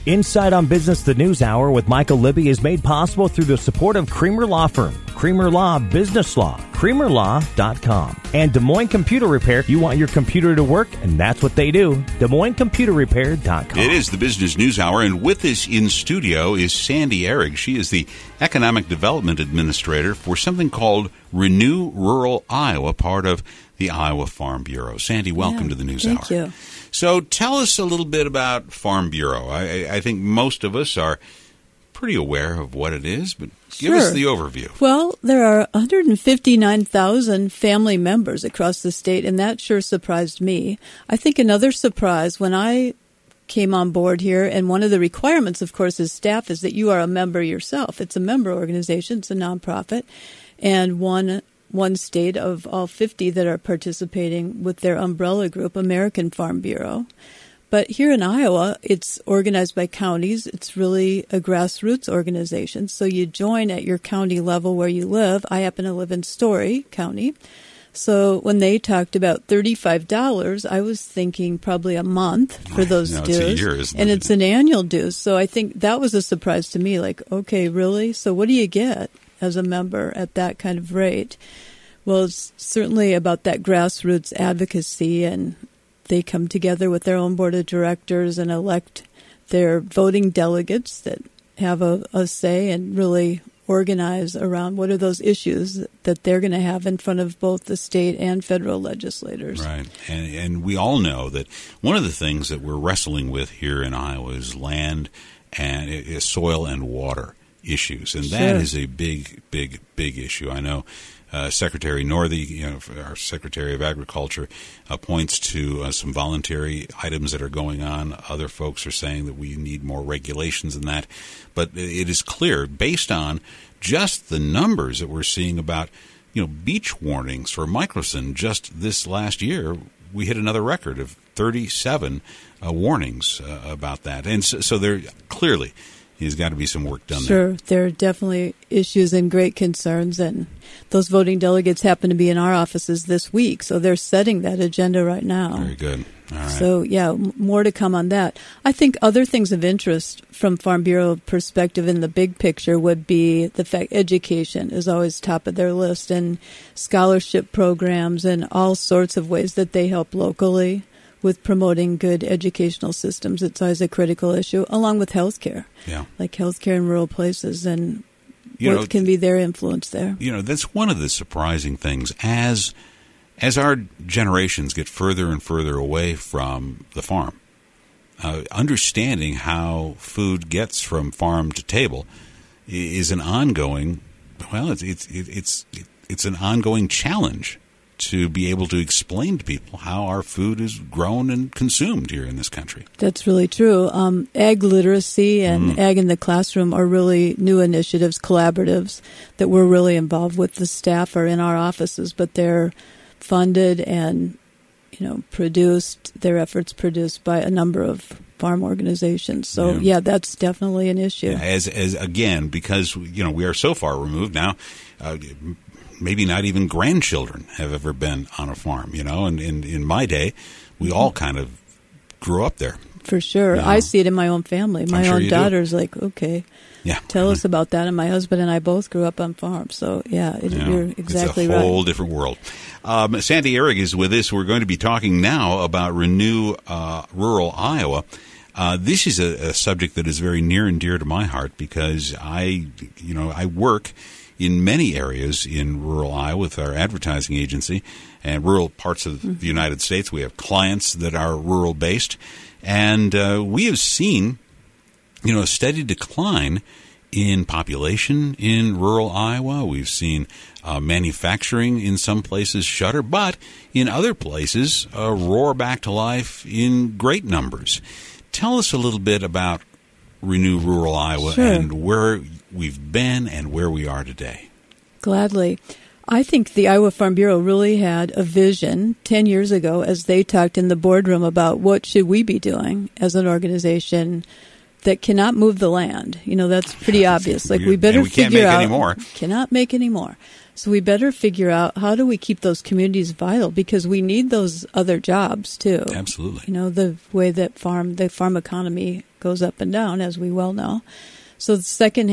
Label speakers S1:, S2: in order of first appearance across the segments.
S1: Inside on Business, the News Hour with Michael Libby is made possible through the support of Creamer Law Firm, Creamer Law Business Law, CreamerLaw.com. And Des Moines Computer Repair. You want your computer to work, and that's what they do. DesMoinesComputerRepair.com.
S2: It is the Business News Hour, and with us in studio is Sandy Ehrig. She is the Economic Development Administrator for something called Renew Rural Iowa, part of the Iowa Farm Bureau. Sandy, welcome to the News Hour.
S3: Thank you.
S2: So tell us a little bit about Farm Bureau. I think most of us are pretty aware of what it is, but give us the overview.
S3: Well, there are 159,000 family members across the state, and that sure surprised me. I think another surprise when I came on board here, and one of the requirements, of course, as staff is that you are a member yourself. It's a member organization. It's a nonprofit, and one state of all 50 that are participating with their umbrella group, American Farm Bureau. But here in Iowa, it's organized by counties. It's really a grassroots organization. So you join at your county level where you live. I happen to live in Story County. So when they talked about $35, I was thinking probably a month for those dues.
S2: It's a year, isn't it?
S3: And it's an annual dues. So I think that was a surprise to me. Like, okay, really? So what do you get as a member at that kind of rate? Well, it's certainly about that grassroots advocacy, and they come together with their own board of directors and elect their voting delegates that have a say and really organize around what are those issues that they're going to have in front of both the state and federal legislators.
S2: Right. And we all know that one of the things that we're wrestling with here in Iowa is land and soil and water issues. And that is a big, big, big issue. I know Secretary Northey, our Secretary of Agriculture, points to some voluntary items that are going on. Other folks are saying that we need more regulations than that. But it is clear, based on just the numbers that we're seeing about, beach warnings for microcin, just this last year, we hit another record of 37 warnings about that. And so there clearly has got to be some work done there.
S3: Sure, there are definitely issues and great concerns, and those voting delegates happen to be in our offices this week, so they're setting that agenda right now.
S2: Very good. All right.
S3: So, more to come on that. I think other things of interest from Farm Bureau perspective in the big picture would be the fact education is always top of their list, and scholarship programs and all sorts of ways that they help locally with promoting good educational systems. It's always a critical issue, along with healthcare. Yeah. Like healthcare in rural places, and what can be their influence there.
S2: That's one of the surprising things. As our generations get further and further away from the farm, understanding how food gets from farm to table is an ongoing, it's an ongoing challenge to be able to explain to people how our food is grown and consumed here in this country.
S3: That's really true. Ag literacy and Ag in the Classroom are really new initiatives, collaboratives that we're really involved with. The staff are in our offices, but they're funded and, their efforts produced by a number of farm organizations. So, that's definitely an issue.
S2: As again, because, we are so far removed now, maybe not even grandchildren have ever been on a farm, and in my day, we all kind of grew up there.
S3: For sure. I see it in my own family. My own daughter's like, okay, tell us about that. And my husband and I both grew up on farms. So, you're exactly right.
S2: It's a whole different world. Sandy Ehrig is with us. We're going to be talking now about Renew Rural Iowa. This is a subject that is very near and dear to my heart because I work in many areas in rural Iowa with our advertising agency and rural parts of the United States. We have clients that are rural-based, and we have seen, a steady decline in population in rural Iowa. We've seen manufacturing in some places shutter, but in other places roar back to life in great numbers. Tell us a little bit about Renew Rural Iowa and where we've been and where we are today.
S3: Gladly. I think the Iowa Farm Bureau really had a vision 10 years ago as they talked in the boardroom about what should we be doing as an organization that cannot move the land. That's pretty obvious. Like we better figure out.
S2: Cannot make any more.
S3: Cannot make any more. So we better figure out how do we keep those communities vital, because we need those other jobs too.
S2: Absolutely.
S3: You know, the way that the farm economy goes up and down, as we well know. So the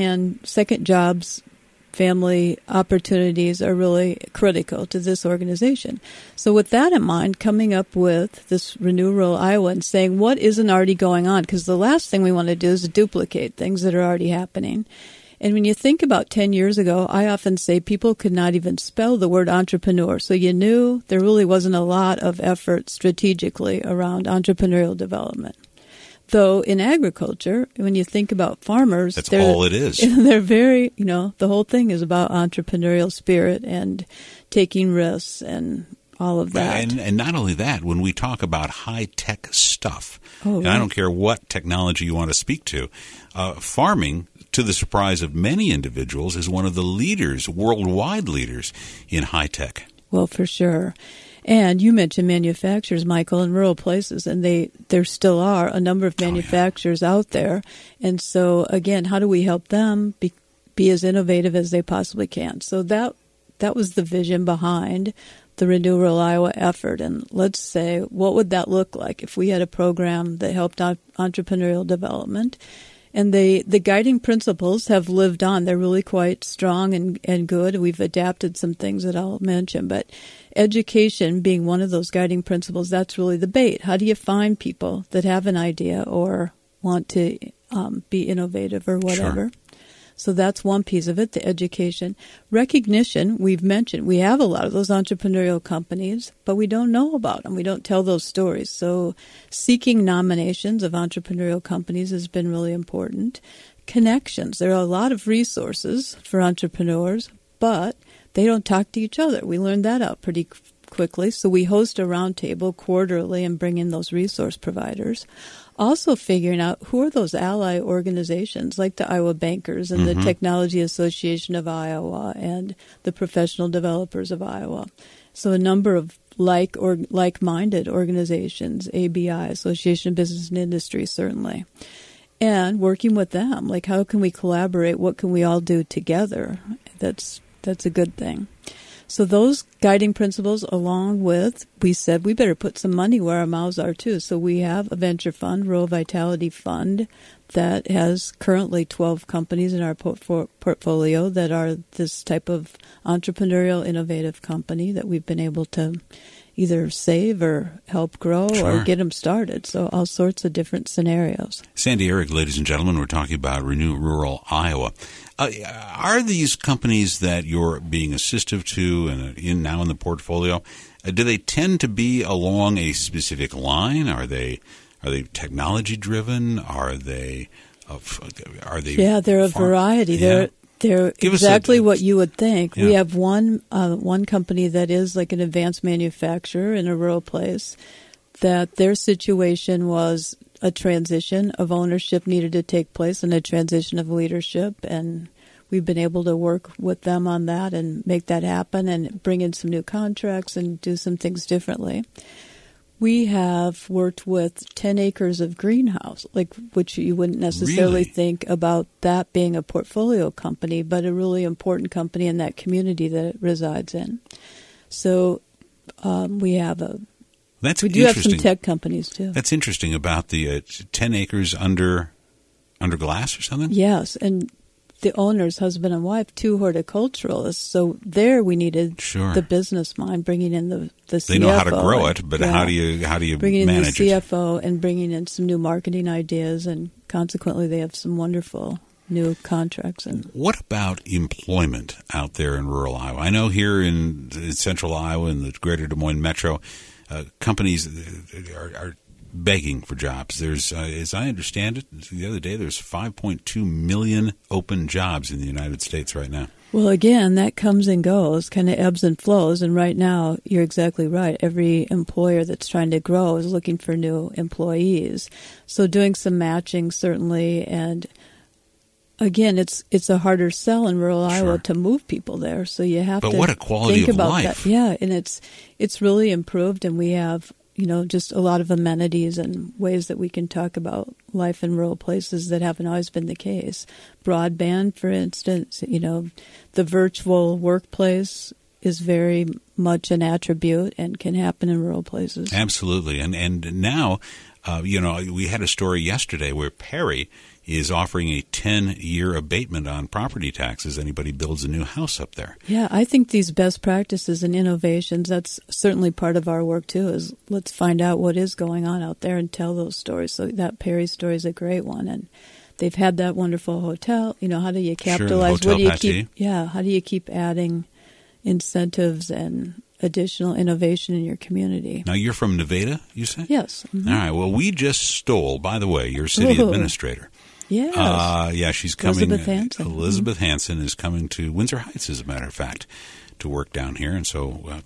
S3: second jobs, family opportunities are really critical to this organization. So with that in mind, coming up with this Renew Rural Iowa and saying what isn't already going on, because the last thing we want to do is duplicate things that are already happening. And when you think about 10 years ago, I often say people could not even spell the word entrepreneur. So you knew there really wasn't a lot of effort strategically around entrepreneurial development. Though in agriculture, when you think about farmers,
S2: that's all it is.
S3: They're very, the whole thing is about entrepreneurial spirit and taking risks and all of that.
S2: And not only that, when we talk about high-tech stuff,
S3: and
S2: I don't care what technology you want to speak to, farming, to the surprise of many individuals, is one of the leaders, worldwide leaders, in high-tech.
S3: Well, for sure. And you mentioned manufacturers, Michael, in rural places, and there still are a number of manufacturers out there. And so, again, how do we help them be as innovative as they possibly can? So that was the vision behind the Renew Rural Iowa effort. And let's say, what would that look like if we had a program that helped entrepreneurial development? And the guiding principles have lived on. They're really quite strong and good. We've adapted some things that I'll mention. But education being one of those guiding principles, that's really the bait. How do you find people that have an idea or want to be innovative or whatever?
S2: Sure.
S3: So that's one piece of it, the education. Recognition, we've mentioned. We have a lot of those entrepreneurial companies, but we don't know about them. We don't tell those stories. So seeking nominations of entrepreneurial companies has been really important. Connections. There are a lot of resources for entrepreneurs, but they don't talk to each other. We learned that out pretty quickly. So we host a roundtable quarterly and bring in those resource providers. Also figuring out who are those ally organizations like the Iowa Bankers and the Technology Association of Iowa and the Professional Developers of Iowa. So a number of like-minded organizations, ABI, Association of Business and Industry, certainly. And working with them, like how can we collaborate? What can we all do together? That's a good thing. So those guiding principles, along with, we said we better put some money where our mouths are too. So we have a venture fund, Rural Vitality Fund, that has currently 12 companies in our portfolio that are this type of entrepreneurial, innovative company that we've been able to either save or help grow or get them started. So all sorts of different scenarios.
S2: Sandy Ehrig, ladies and gentlemen, we're talking about Renew Rural Iowa. Are these companies that you're being assistive to and now in the portfolio, do they tend to be along a specific line? Are they technology driven? Are they?
S3: Yeah, they're a variety.
S2: Yeah.
S3: They're exactly what you would think. Yeah. We have one company that is like an advanced manufacturer in a rural place, that their situation was a transition of ownership needed to take place and a transition of leadership, and we've been able to work with them on that and make that happen and bring in some new contracts and do some things differently. We have worked with 10 acres of greenhouse, which you wouldn't necessarily think about that being a portfolio company, but a really important company in that community that it resides in. So we have we do have some tech companies too.
S2: That's interesting about the 10 acres under glass or something?
S3: Yes, and the owners, husband and wife, 2 horticulturalists. So there we needed the business mind, bringing in the CFO.
S2: They know how to grow it, but how do you
S3: bringing
S2: manage
S3: in the CFO and bringing in some new marketing ideas, and consequently they have some wonderful new contracts. And
S2: what about employment out there in rural Iowa? I know here in central Iowa and the greater Des Moines metro, companies are begging for jobs. There's, as I understand it, the other day there's 5.2 million open jobs in the United States right now.
S3: Well, again, that comes and goes, kind of ebbs and flows. And right now, you're exactly right. Every employer that's trying to grow is looking for new employees. So doing some matching, certainly. And again, it's a harder sell in rural Iowa to move people there. So you have to
S2: what a quality
S3: think
S2: of
S3: about
S2: life.
S3: that. Yeah, and it's really improved. And we have just a lot of amenities and ways that we can talk about life in rural places that haven't always been the case. Broadband, for instance, the virtual workplace is very much an attribute and can happen in rural places.
S2: Absolutely. And now, we had a story yesterday where Perry is offering a 10-year abatement on property taxes. Anybody builds a new house up there.
S3: Yeah, I think these best practices and innovations, that's certainly part of our work too, is let's find out what is going on out there and tell those stories. So that Perry story is a great one. And they've had that wonderful hotel. How do you capitalize?
S2: Sure, Hotel Pattee.
S3: How do you keep adding incentives and additional innovation in your community?
S2: Now, you're from Nevada, you say?
S3: Yes. Mm-hmm.
S2: All right. Well, we just stole, by the way, your city administrator.
S3: Yes.
S2: She's coming.
S3: Elizabeth Hansen.
S2: Elizabeth Hansen is coming to Windsor Heights, as a matter of fact, to work down here. And so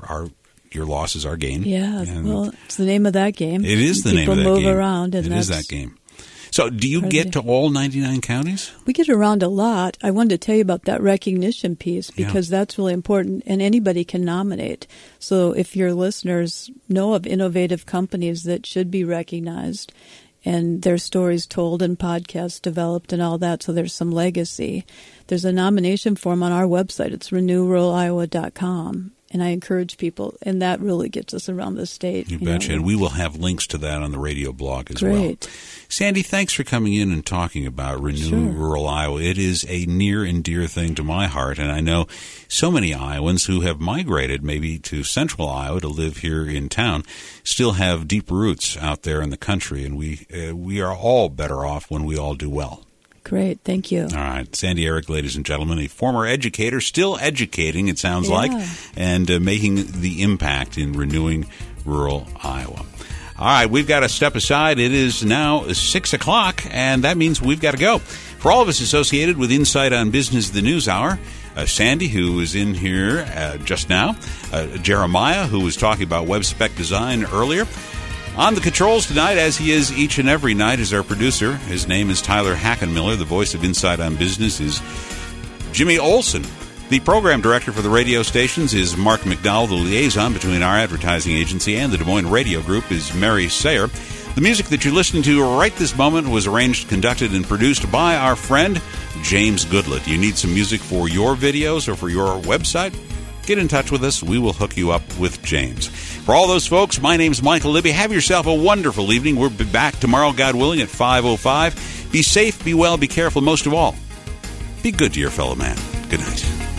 S2: your loss is our gain.
S3: Yeah, well, it's the name of that game.
S2: It is the name of that game.
S3: People move around. And
S2: it is that game. So do you get to all 99 counties?
S3: We get around a lot. I wanted to tell you about that recognition piece because that's really important, and anybody can nominate. So if your listeners know of innovative companies that should be recognized and their stories told and podcasts developed and all that, so there's some legacy, there's a nomination form on our website. It's renewruralia.com. And I encourage people, and that really gets us around the state.
S2: You betcha. And we will have links to that on the radio blog as well.
S3: Great.
S2: Sandy, thanks for coming in and talking about Renew Rural Iowa. It is a near and dear thing to my heart, and I know so many Iowans who have migrated maybe to central Iowa to live here in town still have deep roots out there in the country, and we are all better off when we all do well.
S3: Great, thank you. All
S2: right. Sandy Erick, ladies and gentlemen, a former educator, still educating, it sounds like, and making the impact in renewing rural Iowa. All right, we've got to step aside. It is now 6 o'clock, and that means we've got to go. For all of us associated with Insight on Business, the News Hour, Sandy, who was in here just now, Jeremiah, who was talking about web spec design earlier. On the controls tonight, as he is each and every night, is our producer. His name is Tyler Hackenmiller. The voice of Insight on Business is Jimmy Olson. The program director for the radio stations is Mark McDowell. The liaison between our advertising agency and the Des Moines Radio Group is Mary Sayer. The music that you're listening to right this moment was arranged, conducted, and produced by our friend James Goodlett. You need some music for your videos or for your website? Get in touch with us. We will hook you up with James. For all those folks, my name's Michael Libby. Have yourself a wonderful evening. We'll be back tomorrow, God willing, at 5:05. Be safe, be well, be careful. Most of all, be good to your fellow man. Good night.